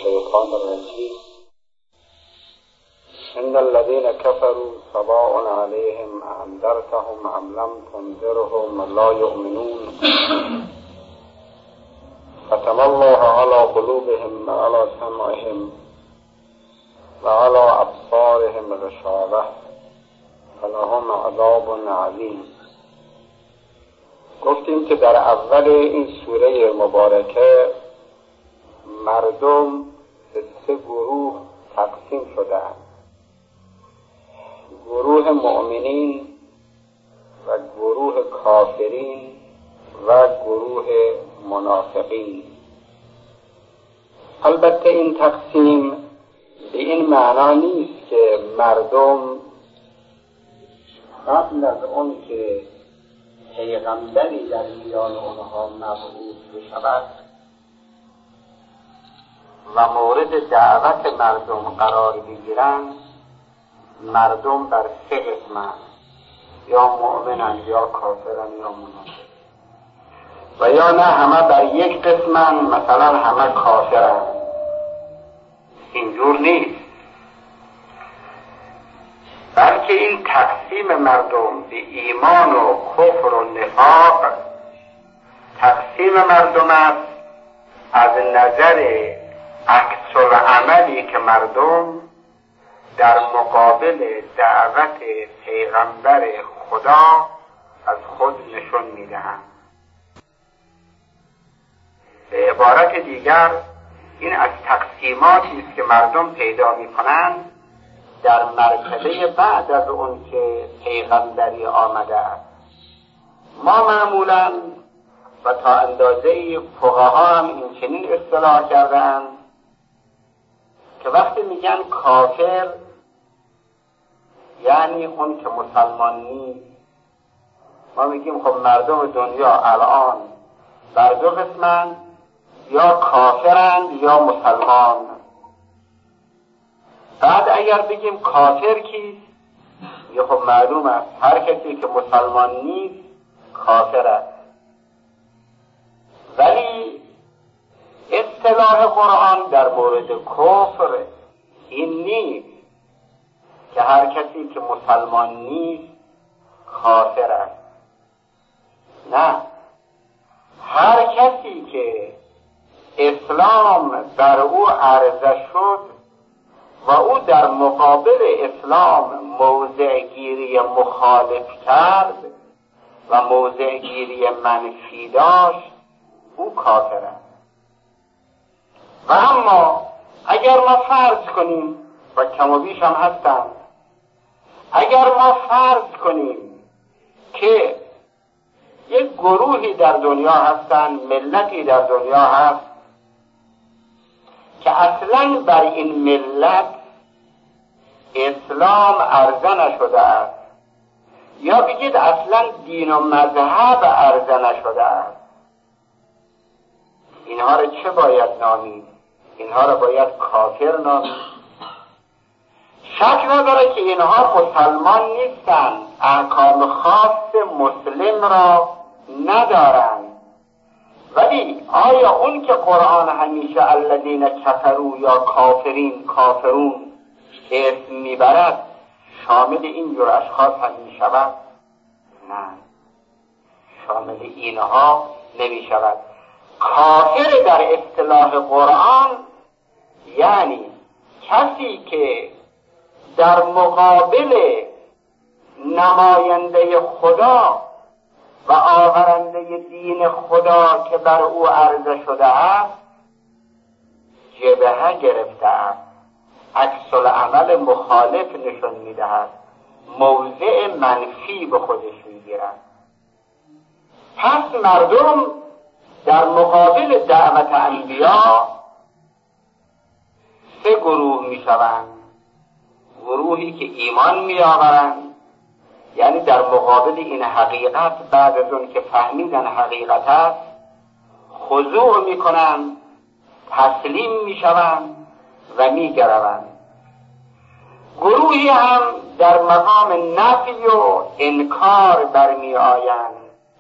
الشيطان الرجيم. إن الذين كفروا سواء عليهم أنذرتهم أم لم تنذرهم لا يؤمنون ختم الله على قلوبهم وعلى سمعهم وعلى أبصارهم غشاوة ولهم عذاب عظیم. گفتیم که در اول این سوره مبارکه مردم به 3 گروه تقسیم شدند: گروه مؤمنین و گروه کافرین و گروه منافقین. البته این تقسیم به این معنا نیست که مردم قبل از اون که پیغمبری در میان آنها مبعوث بشود و مورد دعوت مردم قرار بگیرند، مردم بر 3 قسمند: یا مؤمنند یا کافرند یا منافق. و یا نه همه بر 1 قسمند، مثلا همه کافرند. اینجور نیست، بلکه این تقسیم مردم به ایمان و کفر و نفاق تقسیم مردم است از نظر عکس العملی که مردم در مقابل دعوت پیغمبر خدا از خود نشون میدهند. به عبارت دیگر این از تقسیماتی است که مردم پیدا میکنند در مرتبه بعد از اون که پیغمبری آمده است. ما معمولا و تا اندازه فقها هم این چنین اصطلاح کرده‌اند که وقتی میگن کافر یعنی اون که مسلمان نیست. ما میگیم خب مردم دنیا الان بر 2 قسمند: یا کافرند یا مسلمان. بعد اگر بگیم کافر کیست، یا خب معلوم است هر کسی که مسلمان نیست کافر است. ولی اصطلاح قرآن در مورد کفر این نیست که هر کسی که مسلمان نیست کافر است. نه، هر کسی که اسلام بر او عرضه شد و او در مقابل اسلام موضع گیری مخالف کرد و موضع گیری منفی داشت، او کافر است. و اما اگر ما فرض کنیم، و کم و بیش هم هستند، اگر ما فرض کنیم که یک گروهی در دنیا هستند، ملتی در دنیا هست که اصلاً بر این ملت اسلام عرضه نشده است، یا بگید اصلاً دین و مذهب عرضه نشده است، اینها را چه باید نامید؟ اینها را باید کافر نامید. شک نداره که اینها مسلمان نیستند، احکام خاص مسلم را ندارند. ولی آیا اون که قرآن همیشه الذین کفروا یا کافرون اسم میبرد شامل این جور اشخاص هم میشود؟ نه، شامل اینها نمیشود. کافر در اصطلاح قرآن یعنی کسی که در مقابل نماینده خدا و آورنده دین خدا که بر او عرضه شده است جبهه گرفته است، عکس العمل مخالف نشون میدهد، موضع منفی به خودش میگیرد. پس مردم در مقابل دعوت انبیا 3 گروه میشوند: گروهی که ایمان میآورند، یعنی در مقابل این حقیقت بعد از اون که فهمیدن حقیقت است خضوع میکنند، تسلیم میشوند و میگروند. گروهی هم در مقام نفی و انکار برمی آیند،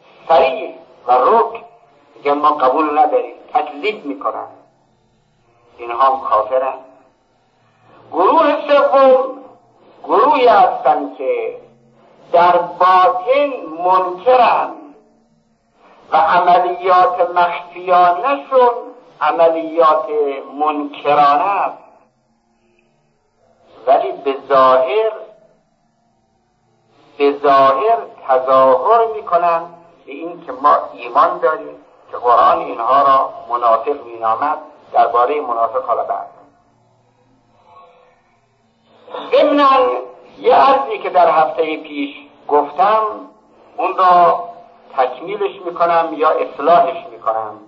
صریح و رک که ما قبول نداریم، تکذیب میکنند. اینها هم کافرند. گروه سوم گروهی هستند که در باطن منکرند و عملیات مخفیانشون عملیات منکرانه است، ولی به ظاهر تظاهر میکنن به این که ما ایمان داریم، که قرآن اینها را منافق مینامد. درباره منافق حالا بعد ضمناً یه عرضی که در هفته پیش گفتم اون را تکمیلش میکنم یا اصلاحش میکنم.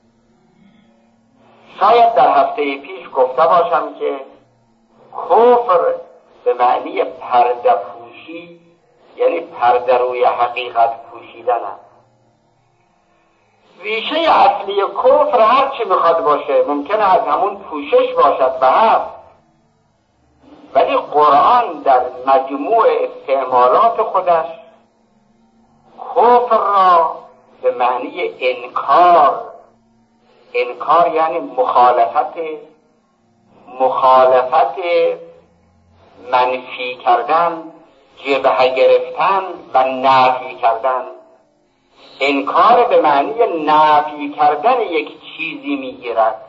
شاید در هفته پیش گفته باشم که کفر به معنی پرده پوشی، یعنی پرده روی حقیقت پوشیدن است. ریشه اصلی کفر هر چی میخواد باشه ممکنه از همون پوشش باشد و هست، ولی قرآن در مجموع استعمالات خودش کفر را به معنی انکار یعنی مخالفت منفی کردن، جبهه گرفتن و نفی کردن. انکار به معنی نفی کردن یک چیزی میگیرد.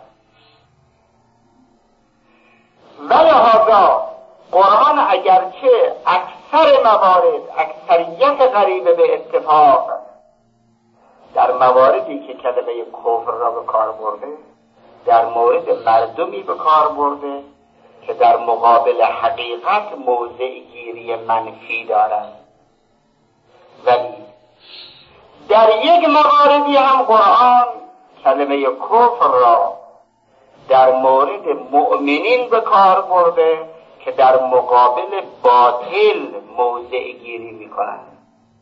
ولهذا قرآن اگرچه اکثر موارد، اکثریت قریب به اتفاق در مواردی که کلمه کفر را به کار برده، در مورد مردمی به کار برده که در مقابل حقیقت موضع گیری منفی دارند، ولی در یک مواردی هم قرآن کلمه کفر را در مورد مؤمنین به کار برده که در مقابل باطل موضع گیری میکنند.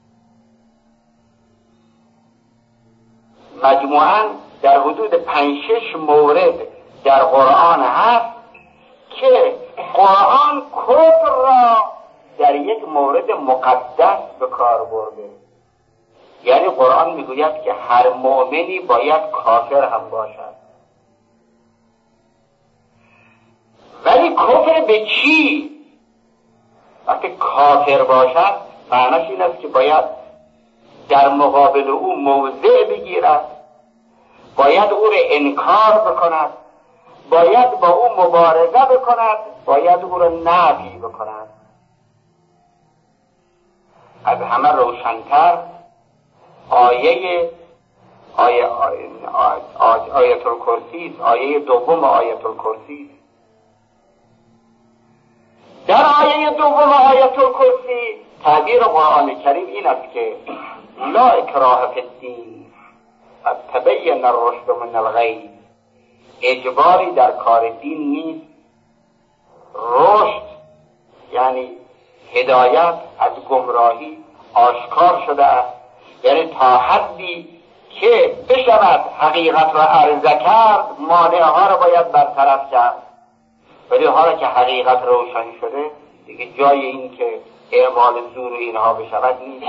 مجموعاً در حدود 5-6 مورد در قرآن هست که قرآن کفر را در یک مورد مقدس به کار برده. یعنی قرآن میگوید که هر مؤمنی باید کافر هم باشد. ولی کفر به چی؟ وقتی کافر باشد معنیش این است که باید در مقابل او موضع بگیرد، باید او را انکار بکند، باید با او مبارزه بکند، باید او را نفی بکند. از همه روشن‌تر آیه الکرسی، آیه دوم آیه الکرسی. در آیه دوم آیه الکرسی تعبیر قرآن کریم این است که لا اکراه فی الدین قد تبین الرشد من الغی. اجباری در کار دین نیست. رشد یعنی هدایت از گمراهی آشکار شده است، یعنی تا حدی که بشود حقیقت را عرضه کرد مانعها را باید برطرف کرد. ولی حالا که حقیقت روشن شده دیگه جای این که اعمال زور اینها بشود نیست.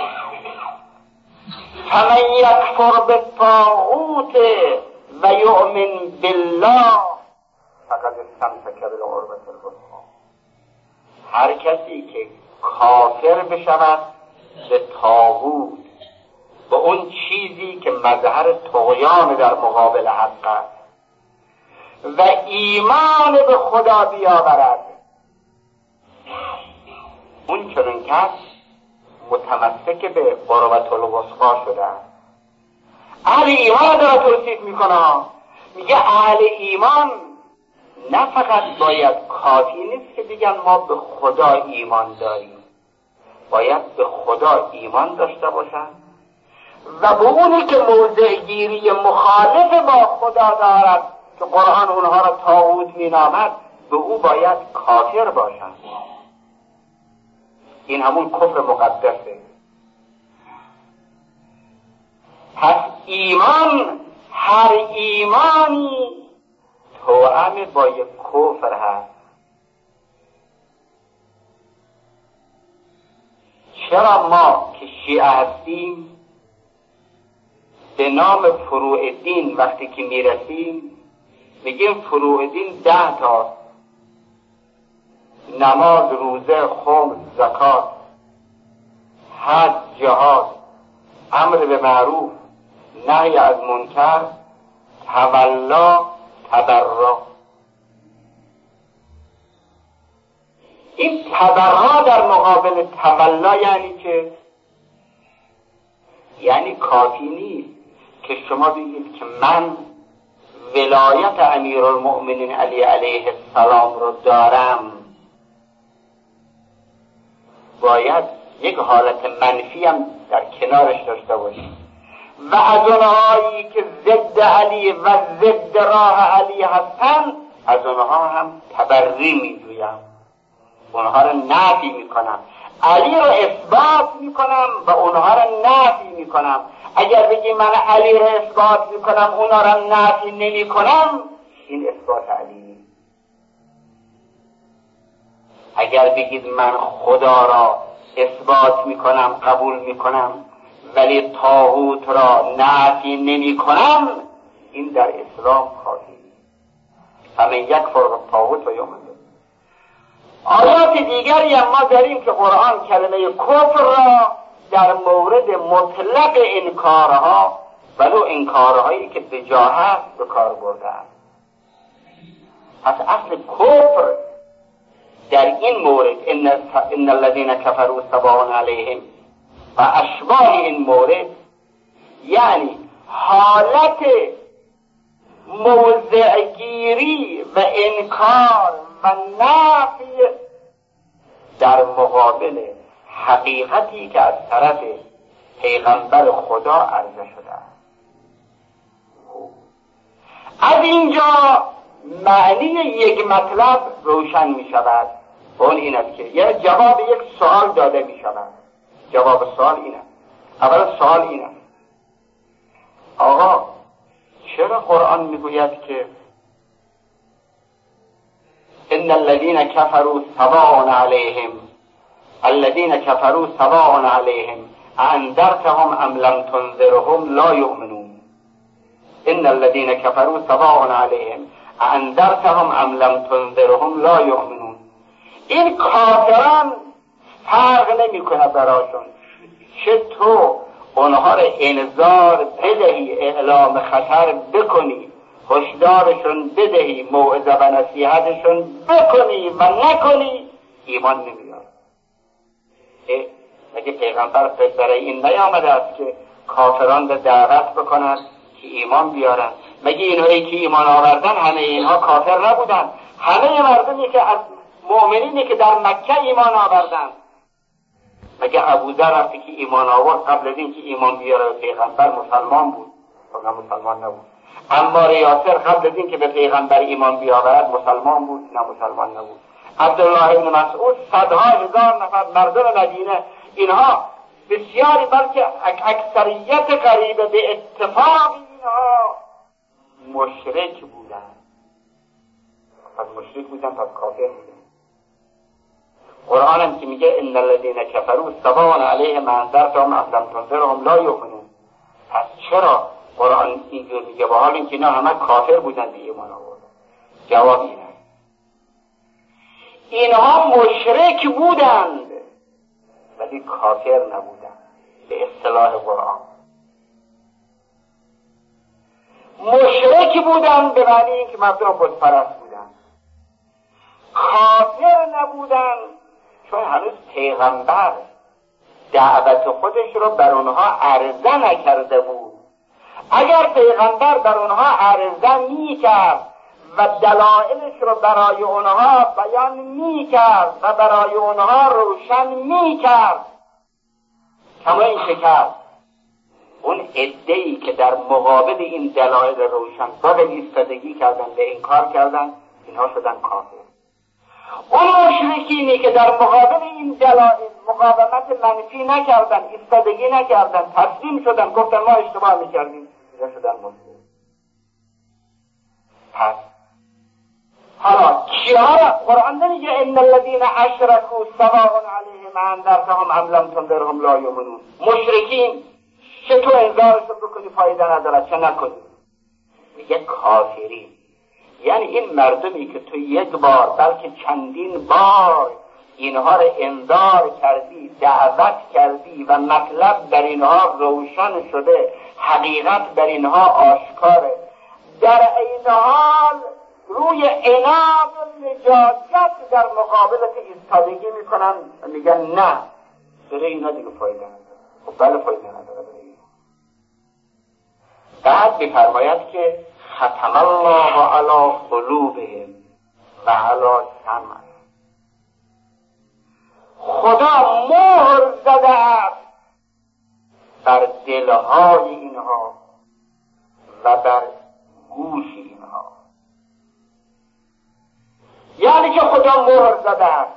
فمن یکفر بالطاغوت و یؤمن بالله فقد استمسک بالعروة الوثقی. هر کسی که کافر بشود به طاغوت، به اون چیزی که مظهر طغیان در مقابل حق است، و ایمان به خدا بیاورد، اون چنین کس متمسک به عروة الوثقی شده است. اهل ایمان داره توصیف میکنه، میگه اهل ایمان نه فقط باید کافی نیست که بگن ما به خدا ایمان داریم، باید به خدا ایمان داشته باشن و به اونی که موضع گیری مخالف با خدا دارد که قرآن اونها را طاغوت مینامد به او باید کافر باشن. این همون کفر مقدسه. پس ایمان، هر ایمانی توأم با یک کفر هست. چرا ما که شیعه هستیم به نام فروع دین وقتی که میرسیم میگیم فروع دین 10 تا: نماز، روزه، خمس، زکات، حج، جهاد، امر به معروف، نهی از منکر، تولا، تبرع. این تبرع در مقابل تولا یعنی که یعنی کافی نیست که شما بگید که من ولایت امیرالمؤمنین علی علیه السلام رو دارم، باید یک حالت منفی هم در کنارش داشته باشید. و از اونهایی که ضد علی و ضد راه علی هستن، از اونها هم تبری میجویم، اونها رو نفی میکنم. علی رو اثبات میکنم و اونها رو نفی میکنم. اگر بگی من علی رو اثبات میکنم اونها رو نفی نمیکنم، این اثبات علی نیست. اگر بگید من خدا را اثبات میکنم، قبول میکنم، ولی طاغوت را نفی نمیکنم، این در اسلام کافی نیست. فمن یکفر بالطاغوت و یؤمن به. آیات دیگری ما داریم که قرآن کلمه کفر را در مورد مطلق انکارها، ولو انکارهایی که به جا هست، به کار برده است. پس اصل کفر در این مورد ان الذين كفروا سواء علیهم و اشباه این مورد، یعنی حالت موضعگیری و انکار و نفی در مقابل حقیقتی که از طرف پیغمبر خدا عرضه شده است. از اینجا معنی یک مطلب روشن می شود. اون این است که یه جواب یک سوال داده می شود. جواب سوال این است. اول سوال این است: آقا چرا قرآن می گوید که ان الذين كفروا سواء عليهم انذرتهم ام لم تنذرهم لا يؤمنون؟ ان الذين كفروا سواء عليهم انذرتهم ام لم تنذرهم لا يؤمنون. این کافران فرق نمی کنه براشون چه تو اونها را انذار بدهی، اعلام خطر بکنی، هشدارشون بدهی، موعظه و نصیحتشون بکنی و نکنی، ایمان نمیاد. مگه پیغمبر برای این نیامده است که کافران را دعوت بکنند که ایمان بیارن؟ مگه اینهایی که ایمان آوردن همه اینها کافر نبودن؟ همه مردمی که از مؤمنینی که در مکه ایمان آوردن، مگه ابوذر وقتی که ایمان آورد قبل از این که ایمان بیاره پیغمبر مسلمان بود؟ نه، مسلمان نبود. عمار یاسر قبل از این که به پیغمبر ایمان بیاورد مسلمان بود؟ نه، مسلمان نبود. عبدالله ابن مسعود، صدها هزار نفر مردم مدینه، اینها بسیاری، بلکه اکثریت قریبه به اتفاق اینها مشرک بودن. پس مشرک بودن، پس کافر بودن. قرآن هم که میگه ان الذين كفروا سواء عليهم انذرتهم ام لم تنذرهم لا يؤمنون. پس چرا قرآن اینجور میگه با حال اینکه اینا همه کافر بودن به ایمان آوردن؟ جواب اینه: اینها مشرک بودند ولی کافر نبودند. به اصطلاح قرآن مشرک بودند به معنی اینکه مردم بت پرست بودند. کافر نبودند چون هنوز پیغمبر دعوت خودش رو بر اونها عرضه نکرده بود. اگر پیغمبر بر اونها عرضه میکرد و دلایلش رو برای اونها بیان میکرد و برای اونها روشن میکرد، کما این که کرد، اون عده‌ای که در مقابل این دلایل روشن باید ایستادگی کردن، به انکار کردن، اینها شدن کافر. اون مشرکینی که در مقابل این دلایل مقاومت منفی نکردن، ایستادگی نکردن، تسلیم شدن، گفتن ما اشتباه میکردیم، اینها شدن مسلم. پس حالا کیا را قرآن نمیگه ان الذين اشركوا سواء عليهم انذرتهم ام لم تنذرهم لا يؤمنون؟ مشرکین چه تو انذارش بکنی فایده نداره، چه نکنی. میگه کافرین یعنی این مردمی که تو یک بار بلکه چندین بار اینها را انذار کردی، دعوت کردی و مطلب در اینها روشن شده، حقیقت در اینها آشکاره، در این حال روی عناد و لجاجت در مقابلت ایستادگی میکنن و میگن نه برای اینا دیگه فایده نداره. خب بله فایده نداره برای اینا. بعد میفرماید که ختم الله علی قلوبهم و علی سمعهم، خدا مهر زده است بر دلهای اینها و بر گوش اینها. یعنی که خدا مهر زده است،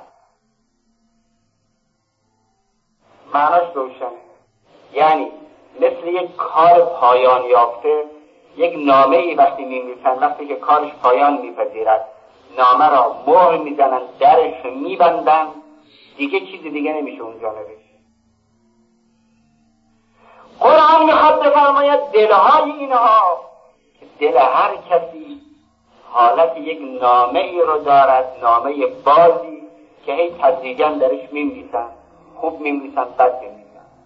معناش روشنه. یعنی مثل یک کار پایان یافته، یک نامه ای وقتی می‌نویسن، وقتی که کارش پایان میپذیرد نامه را مهر میزنن، درش میبندن، دیگه چیزی دیگه نمیشه اونجا نوشت. قرآن میخواد بفرماید دلهای اینها، که دل هر کسی حالت یک نامه ای رو دارد، نامه بازی که هی تدریجاً درش می‌نویسن، خوب می‌نویسن، بد می‌نویسن.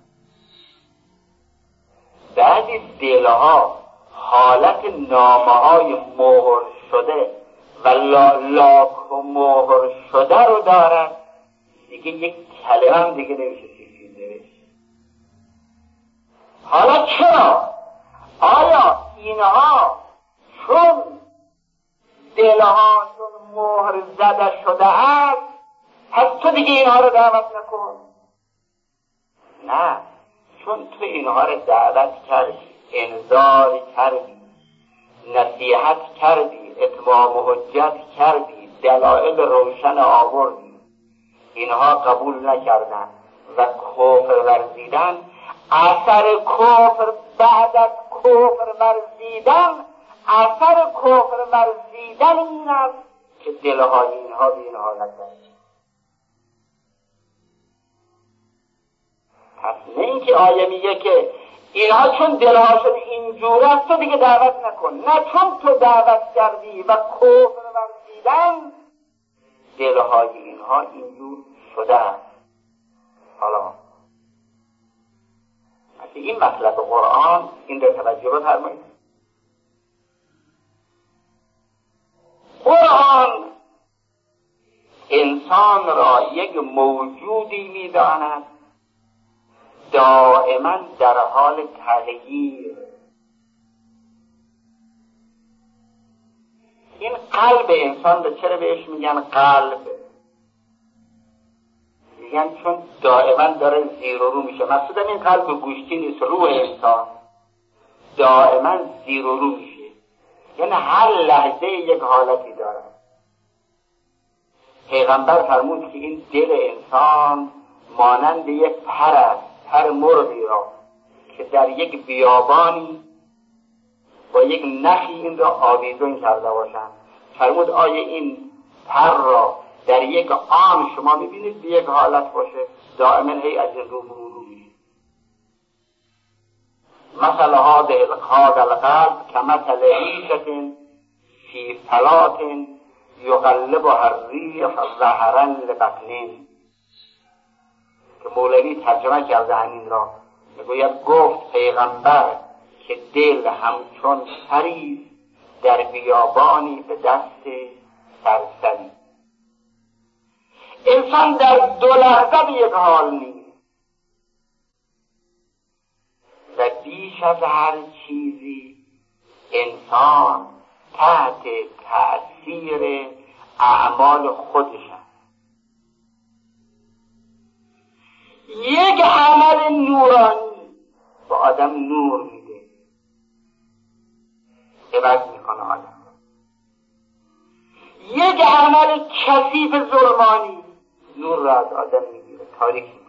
بعضی دلها حالت نامه‌های مهر شده و لاک و مهر شده رو دارد، دیگه یک کلمه هم دیگه نمیشه چیزی نوشت. حالا چرا؟ آیا اینها چون دلهاشون مهر زده شده است پس تو دیگه اینها رو دعوت نکن؟ نه، چون تو اینها رو دعوت کردی، انذار کردی، نصیحت کردی، اتمام حجت کردی، دلایل روشن آوردی، اینها قبول نکردن و کفر ورزیدن. اثر کفر بعد از کفر ورزیدن، اثر کفر ورزیدن این است که دلهای اینها به این حالت است. پس نه اینکه آیه میگه که اینها چون دلهاشون اینجور است تو دیگه دعوت نکن، نه، چون تو دعوت کردی و کفر ورزیدن دلهای اینها اینجور شده است. حالا این مطلب قرآن این در توجه رو فرمایید. قرآن انسان را یک موجودی می‌داند دائما در حال تغییر. این قلب انسان رو چرا بهش میگن قلب؟ میگن چون دائما داره زیر و رو میشه. مقصودم این قلب گوشتی نیست، روح انسان دائما زیر و رو میشه، یعنی هر لحظه یک حالتی داره. پیغمبر فرمود که این دل انسان مانند یک پر است، پر مرغی را که در یک بیابانی با یک نخی این را آویزون کرده باشند. فرمود آیا این پر را در یک آن شما میبینید به یک حالت باشه؟ دائما هی از رو میشه. مثل هذا القلب كمثل عيشة في فلاة يقلبها الريح ظهرا لبطن. که مولوی ترجمه کرده همین را، میگوید گفت پیغمبر که دل همچون پری در بیابانی به دست سرسری. انسان در دو لحظه به یک حال نیست و بیش از هر چیزی انسان تحت تأثیر اعمال خودش است. یک عمل نورانی به آدم نور میده، عوض میکنه آدم. یک عمل کثیف ظلمانی نور را از آدم میگیره، تاریک میکنه.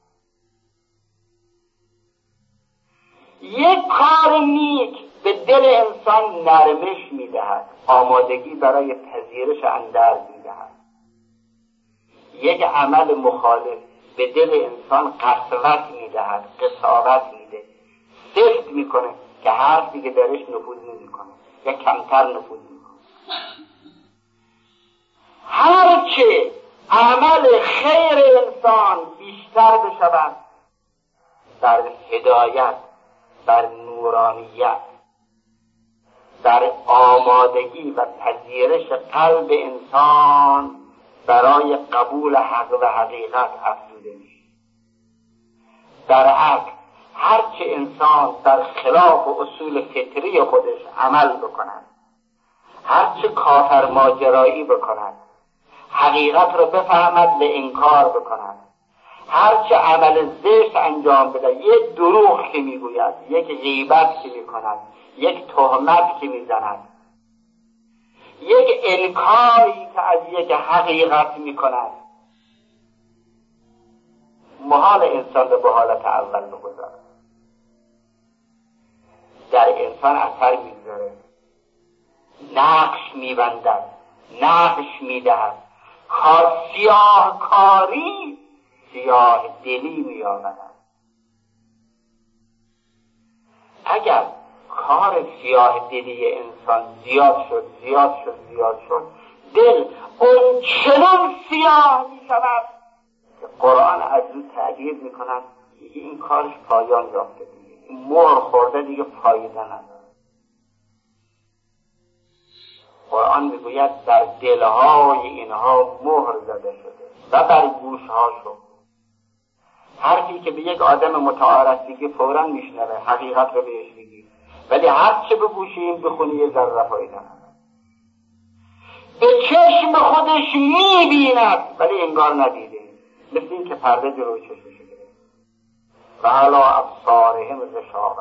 یک کار نیک به دل انسان نرمش میدهد، آمادگی برای پذیرش اندرز میدهد. یک عمل مخالف به دل انسان قسوت میدهد، قساوت میده، سفت میکنه که حرف دیگه درش نفوذ نمیکنه یا کمتر نفوذ میکنه. هرچه عمل خیر انسان بیشتر بشود در هدایت، در نورانیت، در آمادگی و پذیرش قلب انسان برای قبول حق و حقیقت افزوده میشه. در عکس هرچه انسان در خلاف اصول فطری خودش عمل بکند، هرچه کافر ماجرایی بکند، حقیقت رو بفهمد به انکار بکند، هرچه عمل زشت انجام بده، یک دروغ که میگوید، یک غیبت که میکند، یک تهمت که میزند، یک انکاری که از یک حقیقت میکند، محال انسان رو به حالت اول بگذارد. در انسان اثر میگذاره، نقش میبندد، نقش میدهد، سیاه کاری سیاه دلی میآورد. اگر کار سیاه دلی انسان زیاد شد دل اون چنان سیاه می شود که قرآن از او تعبیر می کند این کارش پایان یافته، دیگه مهر خورده، دیگه فایده نداره. قرآن میگوید در دلهای اینها مهر زده شده و بر گوشهاشون. حرفی که به یک آدم متعارف بگی فوراً میشنوه، حقیقت رو بهش بگی، ولی هر چه به گوش این بخونی یه ذره فایده نداره. به چشم خودش میبیند ولی انگار ندیده، مثل این که پرده جلوی چشمش گرفت. و علی ابصارهم غشاوة.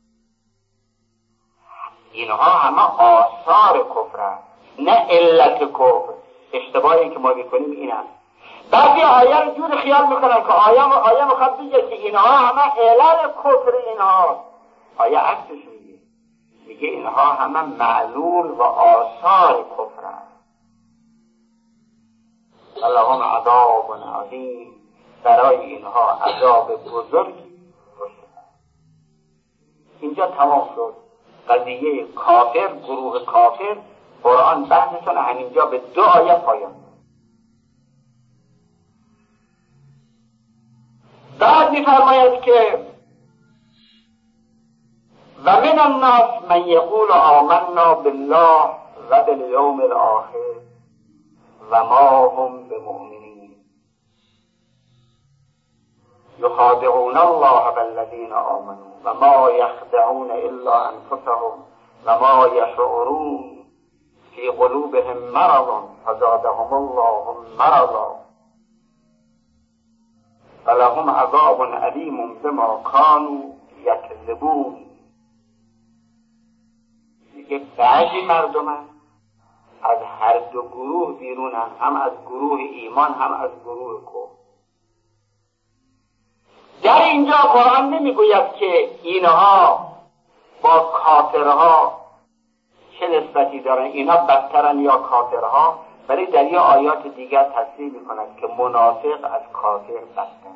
اینها همه آثار کفر است، نه علت کفر. اشتباهی که ما میکنیم این است. بعضی آیه رو جور خیال میکنن که آیه میخواد بگه که اینها همه علل کفر اینها. آیه عکسش میگه اینها همه معلول و آثار کفر است. ولهم عذاب عظیم. برای اینها عذاب بزرگی روشن. اینجا تمام شد قضیه کافر، گروه کافر. قرآن بحثشون همینجا به 2 آیه پایان. بعد می‌فرماید که و من الناس من یقول آمنا بالله و بالیوم الآخر و ما هم بمؤمنین یخادعون الله والذین آمنوا و ما یخدعون الا انفسهم و ما یشعرون فی قلوبهم مرض فزادهم الله مرضا ولهم عذاب علیم بما كانوا یکذبون. دیگه بعضی مردم از هر 2 گروه بیرونن، هم از گروه ایمان هم از گروه کفر. در اینجا قرآن نمیگوید که اینها با کافرها چه نسبتی دارن، اینا بدترن یا کافرها، ولی در یه آیات دیگر تصریح میکند که منافق از کافر بدتر.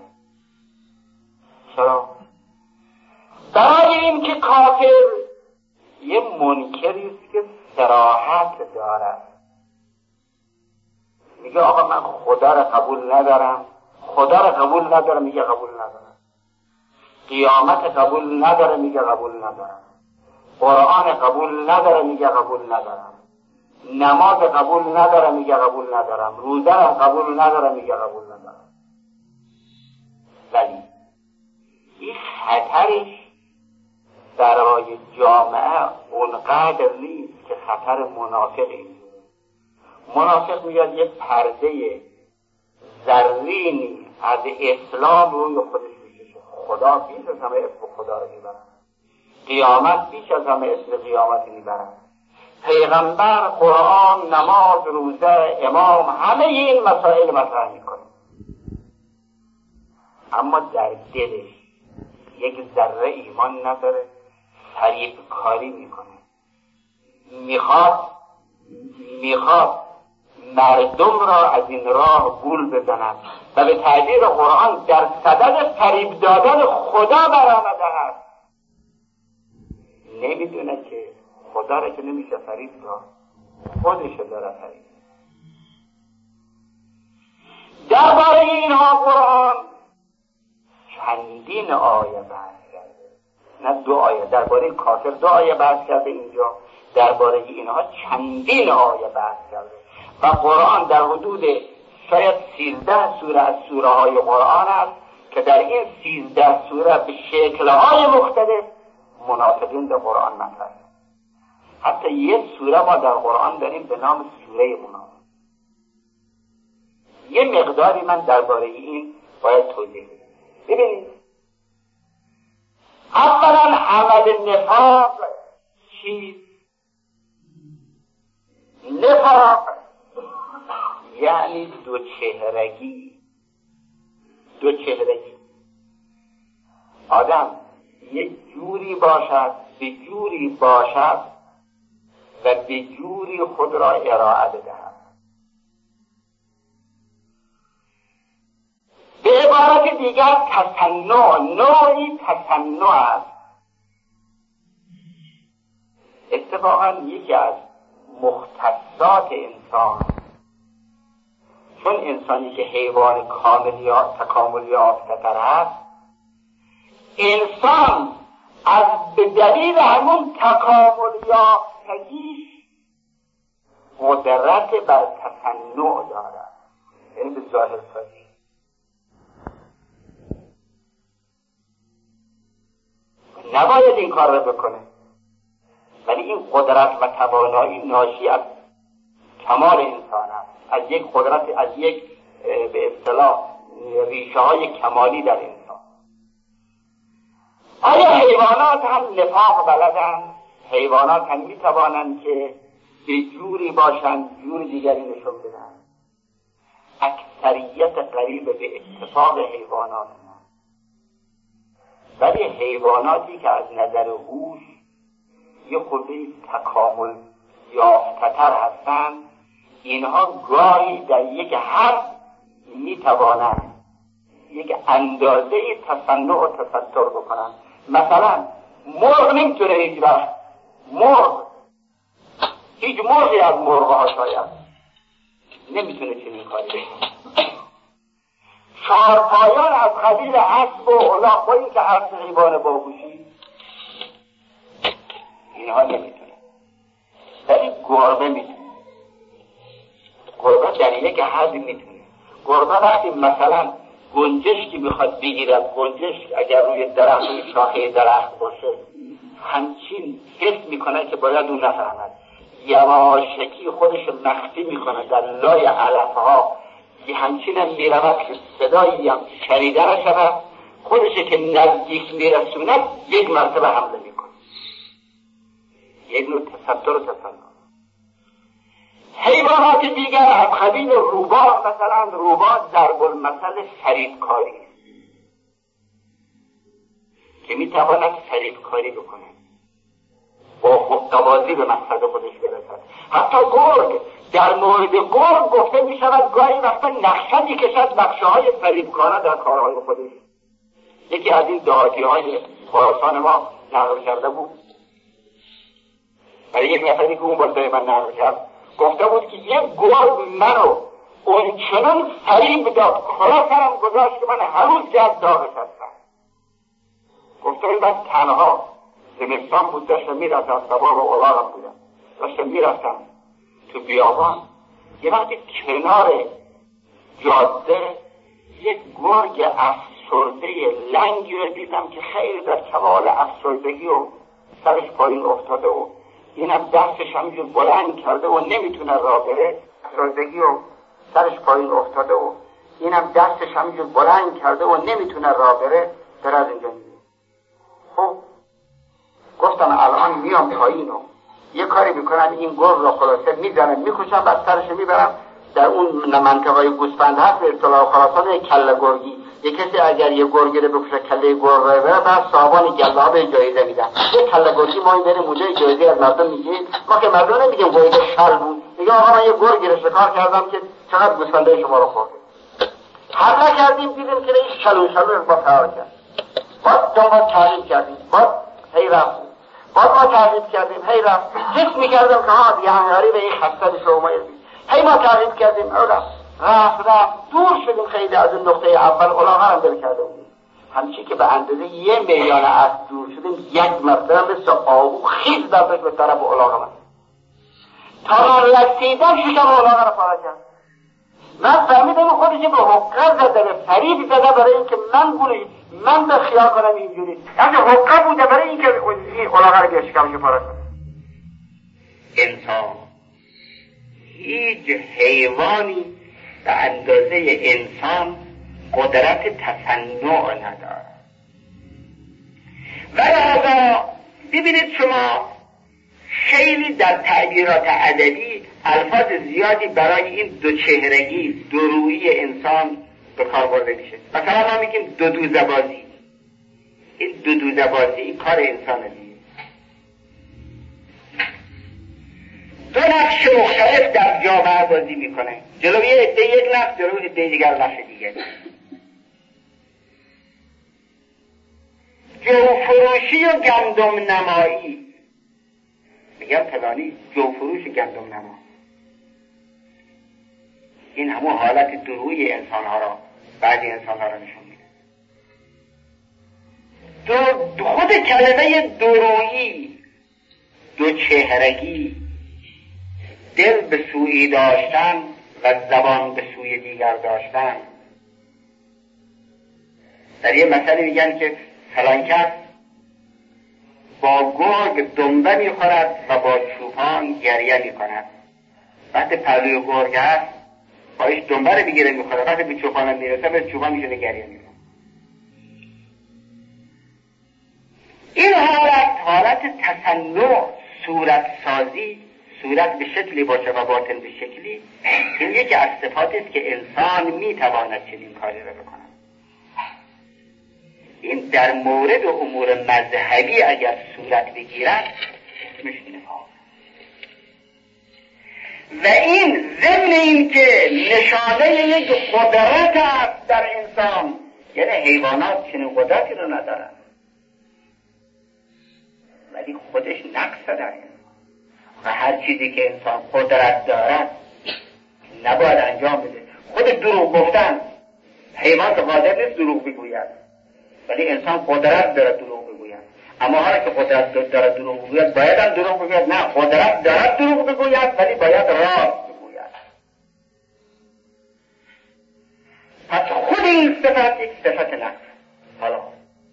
چرا؟ برای این که کافر یه منکری است که صراحت دارد، میگه آقا من خدا را قبول ندارم، خدا را قبول ندارم، میگه قبول ندارم. قیامت قبول نداره، میگه قبول ندارم. قرآن قبول نداره، میگه قبول ندارم. نماز قبول نداره، میگه قبول ندارم. روزه قبول نداره، میگه قبول ندارم. ولی این خطرش برای جامعه اونقدر نیست که خطر منافقی. منافق میاد یک پرده زرینی از اسلام روی خودش میشه. خدا بیش از همه اسم خدا رو میبرن، قیامت بیش از همه اسم قیامت میبرن، پیغمبر، قرآن، نماز، روزه، امام، همه این مسائل مطرح میکنه. اما در دلش یک ذره ایمان نداره، فریب کاری میکنه، میخواد مردم را از این راه گول بزند و به تعبیر قرآن در صدد فریب دادن خدا برآمده است. نمیدونه که خدا را که نمیشه فریب داد، خودشو داره خرید. درباره اینها قرآن چندین آیه بحث کرده، نه 2 آیه. درباره کافر 2 آیه بحث کرده اینجا، درباره اینها چندین آیه بحث کرده و قرآن در حدود شاید 13 سوره از سوره های قرآن است که در این 13 سوره به شکل‌های مختلف منافقین در قرآن مطرحه. حتی یک سوره ما در قرآن داریم به نام سوره منافق. یه مقداری من درباره این باید توضیح بدم. ببینید، اولا عمل نفاق چیست؟ نفاق یعنی دو چهرگی. آدم یک جوری باشد، به جوری باشد و به جوری خود را ارائه بدهد. به عبارت دیگر تصنع، نوعی تصنع است. اتفاقا یکی از مختصات انسان، چون انسانی که حیوان کامل یا تکامل یافته‌تر است، انسان از به دلیل همون تکامل یافتگیش قدرت بر تصنع دارد، یعنی به ظاهر سازی. نباید این کار را بکنه، ولی این قدرت و توانایی ناشی از کمال انسان است، از یک قدرت، از یک به اصطلاح ریشه های کمالی در انسان. آیا حیوانات هم نفاق بلدند؟ حیوانات هم میتوانند که به جوری باشند جور دیگری نشون بدن؟ اکثریت قریب به اتفاق حیوانات هم. ولی حیواناتی که از نظر هوش یه خورده تکامل یافته‌تر هستند، اینها گاهی در یک حد میتوانند یک اندازه تصنع و تستر بکنند. مثلا مرغ نمیتونه هیچ وقت، هیچ مرغی از مرغ‌ها شاید نمیتونه چنین کاری بکنه. چهارپایان از قبیل اسب و الاغ، با اینکه اسب حیوان باهوشی، اینها نمیتونه، ولی گربه میتونه. گربه در یک حد میتونه. گربه وقتی مثلا گنجشکی میخواد بگیرد، گنجشک اگر روی درخت، روی شاخه درخت باشه، همچین حس میکنه که باید اون نفهمد، یواشکی خودش مخفی میکنه در لای علفها، که همچین هم میرود که صدایی هم شنیده نشود، خودش که نزدیک میرسوند یک مرتبه حمله میکنه. یک نوع تصدر و تصنع. حیوانات دیگر از قبیل روباه، مثلا روباه ضرب المثل فریبکاری است که میتواند فریبکاری بکنه، با حقه‌بازی به مقصد خودش برسد. حتی گرگ، در مورد گرگ گفته میشود گاهی وقتا نقشه میکشد نقشه‌های فریبکارانه در کارهای خودش. یکی از این دهاتی‌های خراسان ما نقل کرده بود، برای یک نفری که اون بالای من نقل کرد، گفته بود که یک گرگ منو اون چنان فریب داد، کلا سرم گذاشت که من هر روز جد داغش هستم. گفته بود من تنها زمستان بود، داشتم میرفتم، سوار و الاغم بودم، داشتم میرفتم تو بیابان، یه وقتی کنار جاده یک گرگ افسرده لنگی رو دیدم که خیلی در کمال افسردگی و سرش پایین افتاده و اینم دستش همینجور بلند کرده و نمیتونه راه بره، افسردگی و سرش پایین افتاده و اینم دستش همینجور بلند کرده و نمیتونه راه بره، در از اینجا میگه. خب گفتم الان میام پایین و یه کاری میکنم، این گرگ را خلاصه میزنم میکشم، بعد سرش میبرم در اون منطقه گوسفند هست، به اصطلاح خراسان کله گرگی، یه کسی اگر یه گرگی رو بکشه کله گرگ رو بره، بعد صاحبان گله‌ها به جایزه میدن. یه کله گرگی ما بریم اونجا جایزه از مردم میگیم، ما که مردم نمیگیم گرگ شل بود، میگم آقا من یه گرگی رو شکار کردم که چقدر گوسفندای شما رو خورده. حمله کردیم دیدیم که این شلون با فرار کرد، بعد دنبال تعلیم کردیم، بعد هی رفتیم، باز ما تعقیب کردیم، هی رفت حس میکردم که ها دیگه هنگاری به این خستر شما هی ما تعقیب کردیم، رفت دور شدیم خیلی از این نقطه اول. الاغه هم دل کرده بودیم، همچی که به اندازه 1 میلیون از دور شدیم، یک مرتبه مثل آهو خیز دردش به طرف الاغه من تا رسیدم شکم الاغه را پاره کرد. من فهمیدم خودش به حقه زده، به فریب زده برای اینکه من به خیال کنم اینجوری، یعنی حقه بوده برای اینکه این الاغه را به شکمش پاره کنم. انسان هیچ حیوانی به اندازه انسان قدرت تصنع نداره. و لذا ببینید شما خیلی در تعبیرات ادبی الفاظ زیادی برای این دو چهرگی، دو رویی انسان به کار برده میشه. مثلا ما میگیم دو بازی. این دو بازی این کار انسانه دیگه. دو نقش مختلف در جامعه بازی میکنه. جلوی عده یک نقش، جلوی عده دیگر نقش دیگر. جو فروشی و گندم نمایی. میگم فلانی جو فروش گندم نما. این همون حالت دروی انسان ها را، بعضی انسان ها را نشون میده. خود کلمه درویی، دو چهرگی، دل به سوی داشتن و زبان به سوی دیگر داشتن. در یه مثلی میگن که فلان کس با گرگ دنبه میخورد و با چوپان گریه میکند. وقتی پهلوی گرگ هست باش دنبه رو میگیره میخوره، وقتی به چوپان میرسه به چوپان میشونه گریه میکنه. این حالت تصنع، صورت سازی، صورت به شکلی باشه و باطن به شکلی، این یکی از صفاتی است که انسان میتواند چنین کاری را بکنه. این در مورد امور مذهبی اگر صورت بگیرد مشکل و این ضمن این که نشانه یک قدرت است در انسان، یعنی حیوانات چنین قدرتی رو ندارن ولی خودش نقص داره و هر چیزی که انسان قدرت دارد نباید انجام بده. خود دروغ گفتن، حیوان که قادر نیست دروغ بگوید ولی انسان قدرت داره دروغ بگوید. اما هر که قدرت داره دروغ بگوید باید هم دروغ بگوید؟ نه، قدرت داره دروغ بگوید ولی باید راست بگوید. پس خود این صفت یک صفت نقص. حالا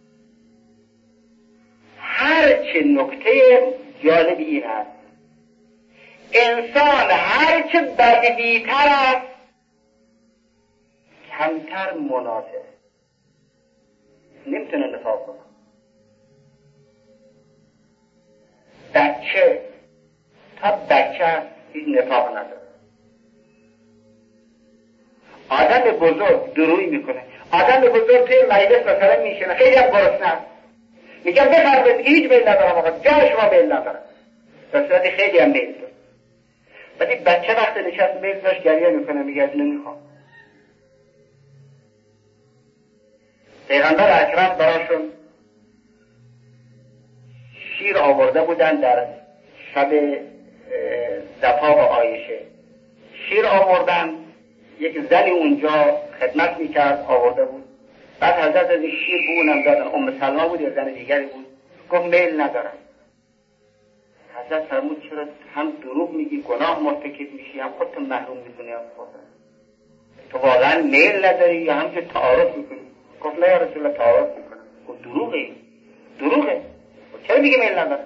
هرچه نکته جالب این است، انسان هرچه بدبیتر است کمتر منافق، نمیتونه نفاق کنه. بچه تا بچه هیچ نفاق نداره. آدم بزرگ درویی میکنه. آدم بزرگ توی مجلس مثلا میشنه خیلی هم گرسنه، میگم بفرمایید هیچ میل ندارم آقا، جای شما میل ندارم، در صورتی خیلی هم میل داره. ولی بچه وقت نشست میل داشت گریه میکنه، میگه نمیخوام. پیغمبر اکرم براشون شیر آورده بودن در شب زفاف عایشه. شیر آوردن، یک زنی اونجا خدمت میکرد آورده بود. بعد حضرت از شیر به اونم دادن. ام سلمہ بود یا زن دیگری بود، گفت میل ندارم. حضرت فرمود چرا هم دروغ میگی گناه مرتکب میشی هم خودت محروم میکنی از خدا. تو واقعا میل نداری یا هم که تعارض میکنی؟ گفت نه یا رسول الله تعارض میکنم. گفت دروغه. چرا میگی میل ندارم؟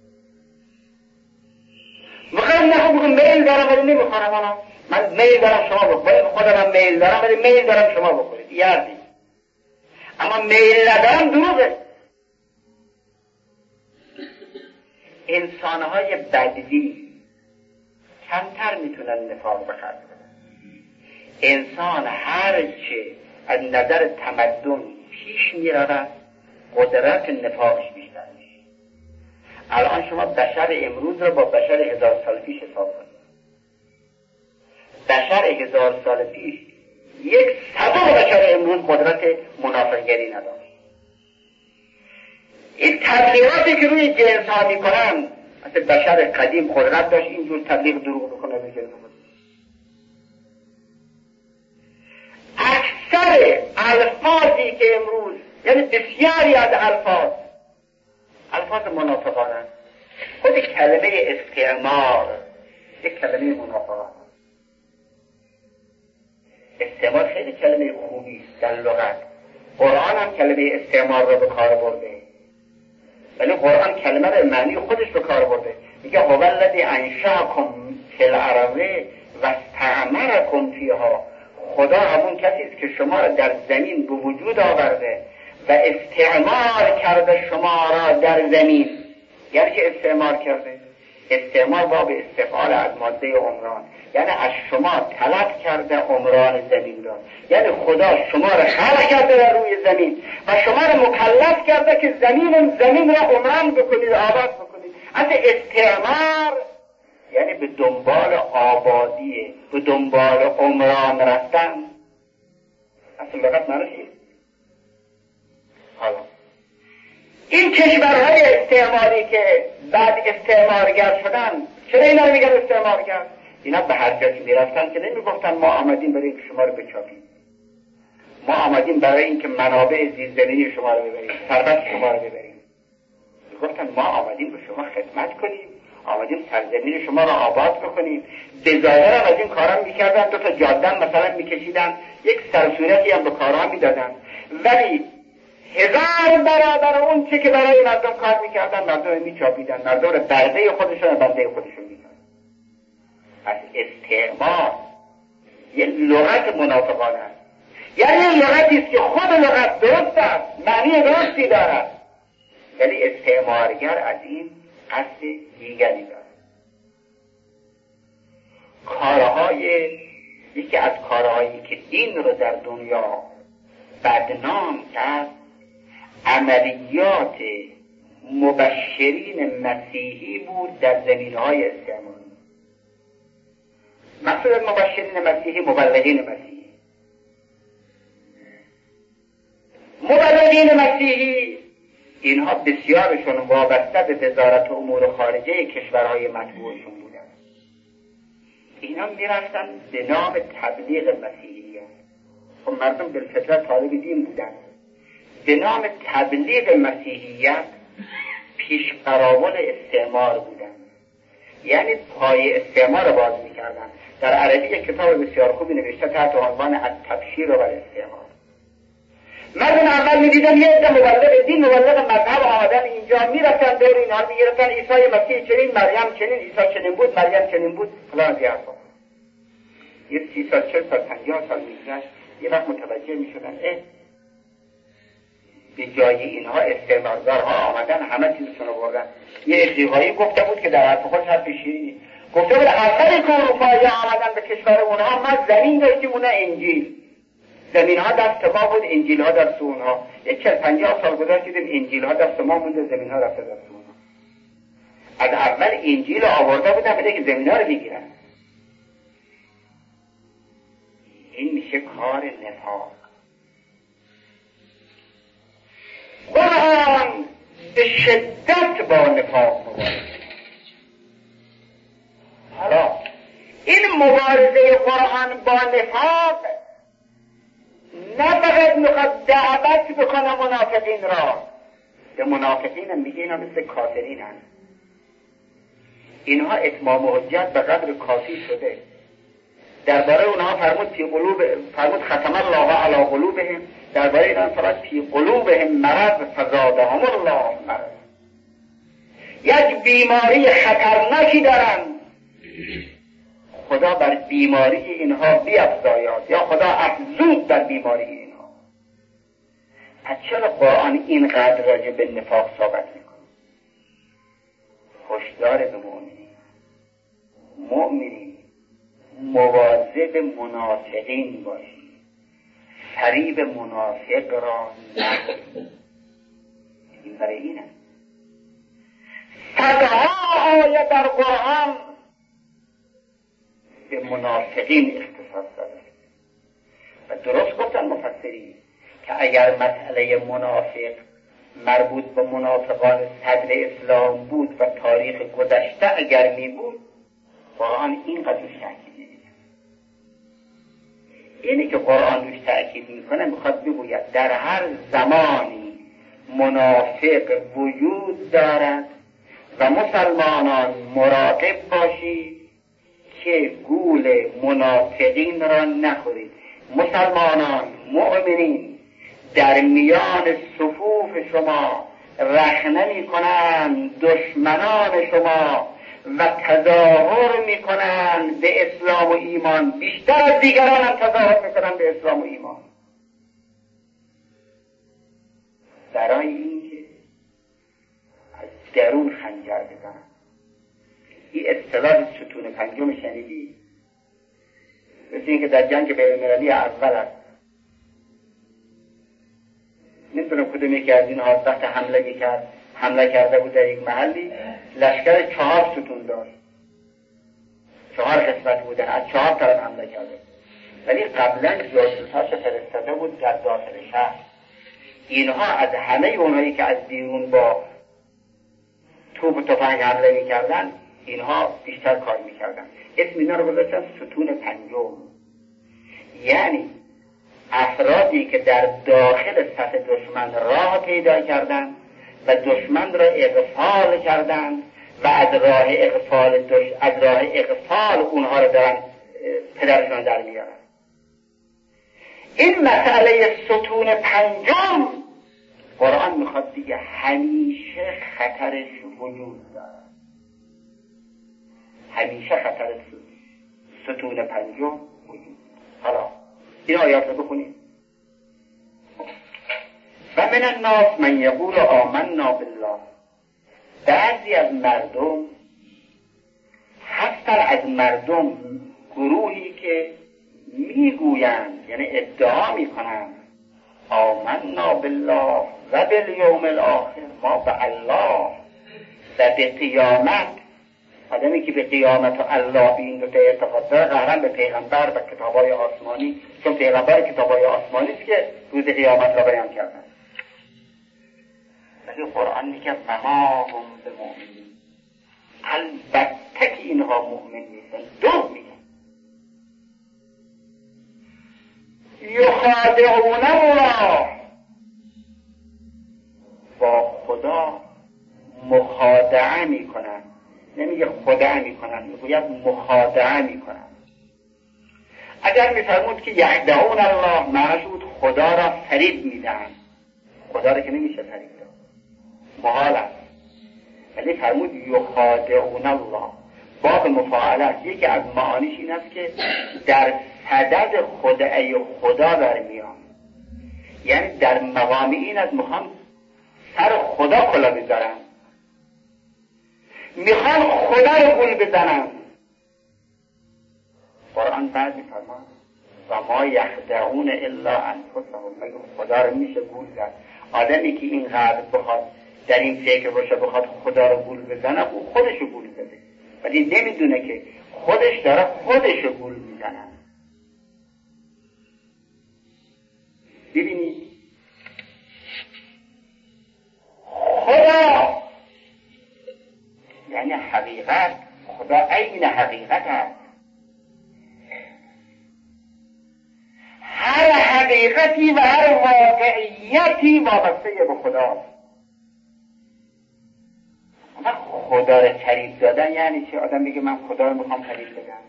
میخوام نخوام بگم میل دارم ولی نمیخورم. من میل دارم شما بخورید، خودم میل دارم ولی میل دارم شما بخورید، یادی. اما میل ندارم دروغه. انسانهای بدوی کمتر میتونن نفاق بخرد. انسان هرچه از نظر تمدن پیش میرود قدرت نفاقش بیشتر میشه. الان شما بشر امروز رو با بشر 1000 سال پیش حساب کنید. بشر 1000 سال پیش 1/100 بشر امروز قدرت منافقگری نداشت. این تبلیغاتی که روی جنس ها میکنن، مثل بشر قدیم قدرت داشت اینجور تبلیغ دروغ بکنه روی جنس ها. اکثر الفاظی که امروز، یعنی بسیاری از الفاظ منافقانه، خود کلمه استعمار یک کلمه منافقانه. استعمار خیلی کلمه خوبی است در لغت. قرآن هم کلمه استعمار رو به کار برده، ولی قرآن کلمه رو معنی خودش به کار برده. میگه هو الذی انشأکم فی الارض و استعمرکم فیها. خدا همون کسی است که شما را در زمین به وجود آورده و استعمار کرده شما را در زمین. یعنی که استعمار کرده، استعمار باب استفعال از ماده عمران، یعنی از شما طلب کرده عمران زمین را. یعنی خدا شما را خلق کرده در روی زمین و شما را مکلف کرده که زمین را عمران بکنید، آباد بکنید. از استعمار یعنی به دنبال آبادیه، به دنبال عمران رفتن. اصل لغت معنیش این. حالا این کشورهای استعماری که بعد استعمارگر شدن، چرا اینا رو میگن استعمارگر؟ اینا به هر جایی میرفتن که نمیگفتن ما آمدیم برای اینکه شما رو بچاپیم، ما آمدیم برای اینکه منابع زیرزمینی شما رو ببریم، ثروت شما رو ببریم. میگفتن ما آمدیم به شما خدمت کنیم، آمدیم سرزمین شما رو آباد بکنیم. به ظاهر هم از این کارا میکردن، دو تا جاده مثلا میکشیدن، یک سرصورتی هم به کارها میدادن، ولی 1000 برابر اون چه که برای مردم کار میکردن مردم میچاپیدن، مردم رو برده خودشون بنده خودشون میکردن. پس استعمار یه لغت منافقانه است، یعنی یه لغتی است که خود لغت درست است، معنی درستی دارد، ولی استعمارگر از این قصد دیگری دارد. یکی از کارهایی که دین رو در دنیا بدنام کرد، عملیات مبشرین مسیحی بود در زمینهای استعماری. مقصود از مبشرین مسیحی مبلغین مسیحی. مبلغین مسیحی اینها بسیارشون وابسته به وزارت امور خارجه کشورهای مطبوعشون بودن. اینا میرفتن به نام تبلیغ مسیحیت. خب مردم بالفطرت طالب دین بودن، به نام تبلیغ مسیحیت پیش قراول استعمار بودن، یعنی پای استعمار رو باز میکردن. در عربی یک کتاب بسیار خوبی نوشته تحت عنوان التبشیر و الاستعمار. مردم اول میدیدن یه عده مبلغ دین، مبلغ مذهب آمدن اینجا، میرفتن دور اینها میگرفتن عیسی مسیح چنین، مریم چنین، عیسی چنین بود، مریم چنین بود، فلان دیارفا. یه 30 سال 40 سال 50 سال میگذشت، یه وقت متوجه میشدن به جای اینها استعمارگرها آمدن همه چیزشون رو بردن. یه اشتیقایی گفته بود که در حرف خودش حرف شیرینی گفته بود اثری که اروپایی آمدن به کشور اونها، ما زمین داشتیم اونها انجیل، زمین ها دست ما بود، انجیل ها دست اونها. یه 40-50 سال گذشت دیدیم انجیل ها دست ما مونده، زمین ها رفته دست اونها. از اول انجیل آورده بودن بده که زمین ها رو بگیرن. این میشه کار نفاق. قرآن به شدت با نفاق مبارزه. حالا این مبارزه قرآن با نفاق نه فقط میخواد دعوت بکنه منافقین را، به منافقین هم میگه اینا مثل کافرین هست، اینها اتمام حجت به قدر کافی شده. درباره اونها فرمود ختم الله علی قلوبهم، درباره اینا فرمود فی قلوبهم مرض فزادهم الله مرض. یک بیماری خطرناکی دارن، خدا بر بیماری اینها بیفزاید، یا خدا افزود بر بیماری اینها. پس چرا قرآن اینقدر راجع به نفاق صحبت میکنه؟ هشدار به مؤمنین مواظب منافقین باشید، فریب منافق را نخورید. این برای این است. صدها آیه در قرآن به منافقین اختصاص داده و درست گفتن مفسرین که اگر مسئله منافق مربوط به منافقان صدر اسلام بود و تاریخ گذشته اگر می بود، قرآن اینقدر روش تأکید نمی‌کنه. اینی که قرآن روش تأکید میکنه میخواد بگوید در هر زمانی منافق وجود دارد و مسلمانان مراقب باشید که گول منافقین را نخورید. مسلمانان مؤمنین در میان صفوف شما رخنه میکنند دشمنان شما و تظاهر میکنند به اسلام و ایمان، بیشتر از دیگران هم تظاهر میکنند به اسلام و ایمان، برای اینکه از درون خنجر بزنند. این اصطلاح ستون پنجم شنیدی؟ مثل اینکه در جنگ بین‌المللی اول است، نمیدونم کدوم یکی از این ها وقت حمله کرده بود در یک محلی، لشکر 4 ستون داشت، 4 قسمت بودن، از 4 طرف حمله کرده، ولی قبلا جاسوساش فرستاده بود در داخل شهر. اینها از همه اونهایی که از بیرون با توپ و تفنگ حمله میکردن، اینها بیشتر کار میکردن. اسم اینا رو گذاشتن ستون پنجم، یعنی افرادی که در داخل صف دشمن راه پیدا کردند و دشمن را اغفال کردند و از راه اغفال اونها را دارن پدرشان در میارن. این مسئله ستون پنجم قرآن میخواد دیگه همیشه خطرش وجود داره، همیشه خطر ستون پنجم وجود. حالا این آیات رو بخونید. و من الناس من یقول آمنا بالله، بعضی از مردم هستن، از مردم گروهی که میگویند، یعنی ادعا میکنند آمنا بالله و بالیوم الاخر، ما به الله و به قیامت. آدمی که به قیامت و الله به این دو تا اعتقاد داره قهرن به پیغمبر و کتابای آسمانی، چون پیغمبر کتابای آسمانی است که روز قیامت را بیان کردن. ولی قرآن میگه وما هم بمؤمنین، البته که اینها مؤمن نیستن. دو میگه یخادعون الله، با خدا مخادعه میکنن، نمیگه خدعه میکنن، میگوید مخادعه میکنن. اگر میفرمود که یخدعون الله، معنیش بود خدا را فریب میدن، خدا را که نمیشه فریب داد، محال است. ولی فرمود یخادعون الله، باب مفاعله است. یکی از معانیش این است که در صدد خدعه خدا برمیان، یعنی در مقام این از میخوان سر خدا کلا بذارن، میخوان خدا رو گول بزنن. قرآن بعد میفرماد و ما یخدعون الا انفسهم، مگه خدا رو میشه گول زد؟ آدمی که اینقدر بخواد در این فکر باشه بخواد خدا رو گول بزنه، او خودش رو گول بزنه، ولی نمیدونه که خودش داره خودش رو گول میزنه. ببینید خدا یعنی حقیقت، خدا عین حقیقت است. هر حقیقتی و هر واقعیتی وابسته به خدا. اما خدا رو فریب دادن یعنی چه؟ آدم میگه من خدا رو میخوام فریب بدم.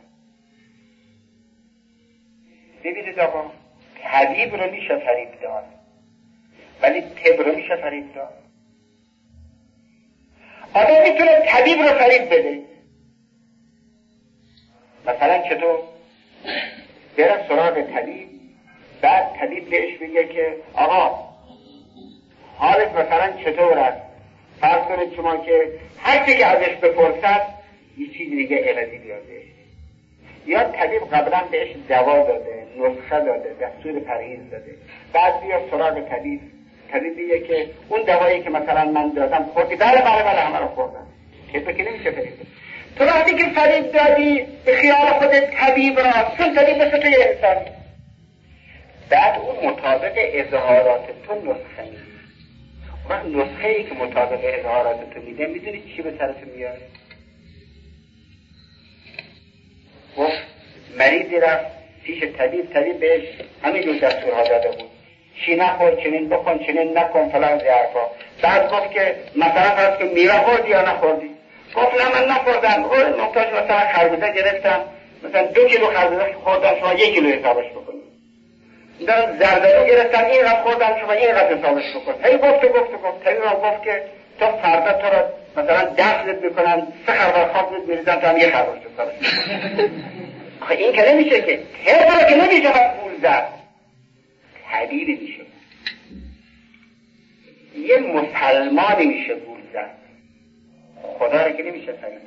ببینید آقا، طبیب رو میشه فریب داد، ولی طب رو میشه فریب داد. آدم میتونه طبیب رو فریب بده. مثلا چطور؟ بره سراغ طبیب، بعد طبیب بهش بگه که آقا حالت مثلا چطور است؟ فرض کنید شما که هر چی که ازش بپرسد یه چیز دیگه عوضی بیاد بهش. یا طبیب قبلا بهش دوا داده، نسخه داده، دستور پرهیز داده، بعد بیاد سراغ طبیب بگه که اون دوایی که مثلا من دادم خوردی؟ بله همه رو خوردم. که نمیشه فریب داد. تو وقتی که فریب دادی به خیال خودت طبیب را، چون طبیب مثل توی انسانی، بعد اون مطابق اظهارات تو نسخه میده، وقت نسخه ای که مطابق اظهارات تو میده میدونی چی به طرف میاره؟ گفت مریضی رفت پیش طبیب بهش همین جور دستورها داده بود، چی نخور، چنین بکن، چنین نکن، فلان حرفا. بعد گفت که مثلا فرض که میوه خوردی یا نخوردی؟ گفت نه من نخوردم. محتاج مثلا خربوزه گرفتم، مثلا 2 کیلو خربوزه خوردم، شما 1 کیلو حسابش بکنید. مثلا زردالو گرفتم، اینقدر خوردم، شما اینقدر حسابش بکن. هی گفت طبیب گفت که تو فردا تو را مثلا دفنت میکنن، 3 خروار خواب میریزن، تو هم 1 خروار حسابش بکن. این که نمیشه که هر که نمیشه پول زد، تعبیری میشه. یه مسلمانی میشه پول زد، خدا رو که نمیشه فریب.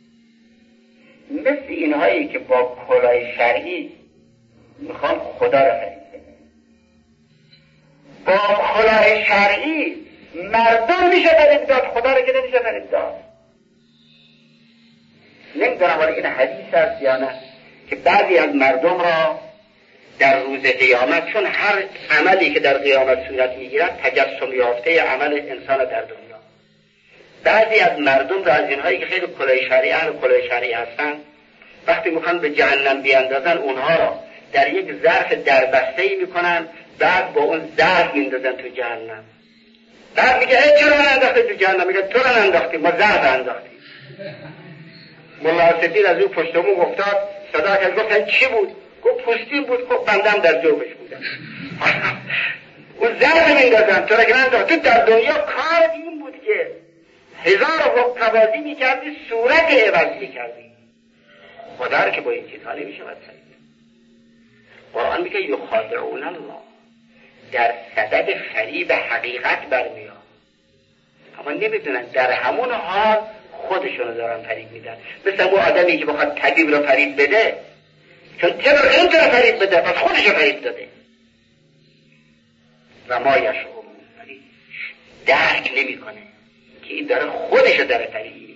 مثل اینهایی که با کلاه شرعی میخوان خدا رو فریب بدن. با کلاه شرعی مردم میشه فریب داد، خدا رو که نمیشه فریب داد. نمیدونم ولی این حدیث است یا نه که بعضی از مردم را در روز قیامت، چون هر عملی که در قیامت صورت میگیرد تجسم یافته عمل انسان در دنیا، بعضی از مردم را از اینهایی که خیلی کلاه شرعی اهل کلاه شرعی هستن، وقتی میخوان به جهنم بیاندازن اونها را در یک ظرف دربسته‌ای میکنن، بعد با اون ظرف میندازن تو جهنم. بعد میگه چرا من انداختی تو جهنم؟ میگه تو رو انداختی، ما ظرف انداختی. ملا سفید از اون پشتمون افتاد، صدا کرد، گفتن چی بود؟ گفت پوستین بود. خب بندم در جوبش بودم. اون ظرف میندازن، تو رو که انداخت. تو در دنیا کار این بود که 1000 قواضی میکردی، صورت عوض میکردی. خدا رو که با این چیزها نمیشه وصل. قرآن میگه یخادعون الله، در صدد فریب حقیقت برمیاد، اما نمیدونن در همون حال خودشونو دارن فریب میدن. مثل اون آدمی که بخواد طبیب رو فریب بده، چون طبیب نمیتونه فریب بده، پس خودشو فریب داده. و ما یشعرون، ولی درک نمیکنه که این داره خودشو داره فریب میده.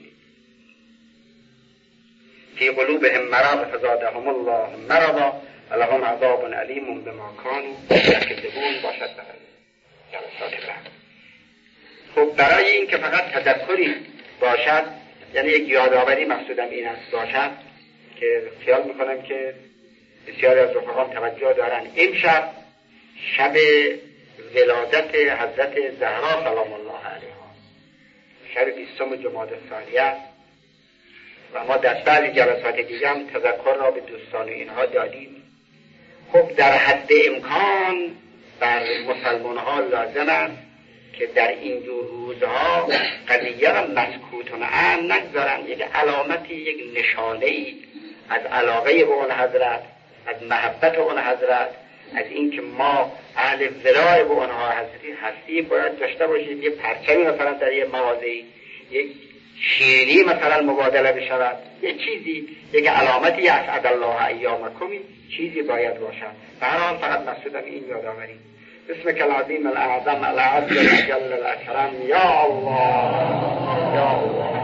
فی قلوبهم مرض فزادهم الله مرضا ولهم عذاب علیم بما کانوا یکذبون. باشد برای جلسات بعد. خب برای این که فقط تذکری باشد، یعنی یک یادآوری مقصودم این است باشد که خیال میکنم که بسیاری از رفقان توجه دارن. امشب شب ولادت حضرت زهرا سلام الله علیها، شب 20 جمادی الثانیه، و ما در بعضی جلسات دیگه هم تذکر را به دوستان اینها دادیم. خب در حد امکان بر مسلمان ها لازم است که در این جور روزها قضیه را مسکوتون عام نگذارن. یک علامتی، یک نشانه‌ای از علاقه به اون حضرت، از محبت اون حضرت، از اینکه ما اهل ولای به اونها هستیم باید داشته باشیم. یه پرچمی مثلا در یه مغازه‌ای، یک شیرینی مثلا مبادله بشود، یه چیزی، یک علامتی اسعد الله ایامکم، چیزی باید باشد. برام فقط مقصودم این یادآوری. اسمک العظیم الاعظم الاعز الاجل الاکرم یا الله یا الله.